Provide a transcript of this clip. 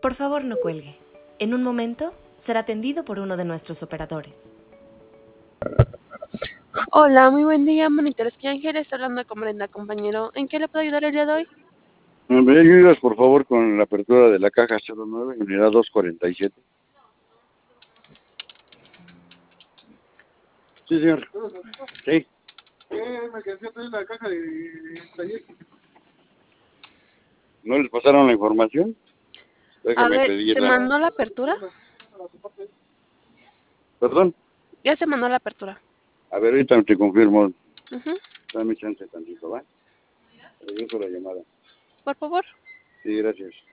Por favor, no cuelgue. En un momento será atendido por uno de nuestros operadores. Hola, muy buen día, Monitores que Ángeles, hablando con Brenda, compañero. ¿En qué le puedo ayudar el día de hoy? ¿Me ayudas, por favor, con la apertura de la caja 09, unidad 247? Sí, señor. Sí. Me quedé en la caja de taller. ¿No les pasaron la información? A Déjame ver, ¿se pedirla. mandó la apertura? ¿Perdón? Ya se mandó la apertura. A ver, ahorita te confirmo. Ujú. Dame chance tantito, ¿va? Regreso la llamada. Por favor. Sí, gracias.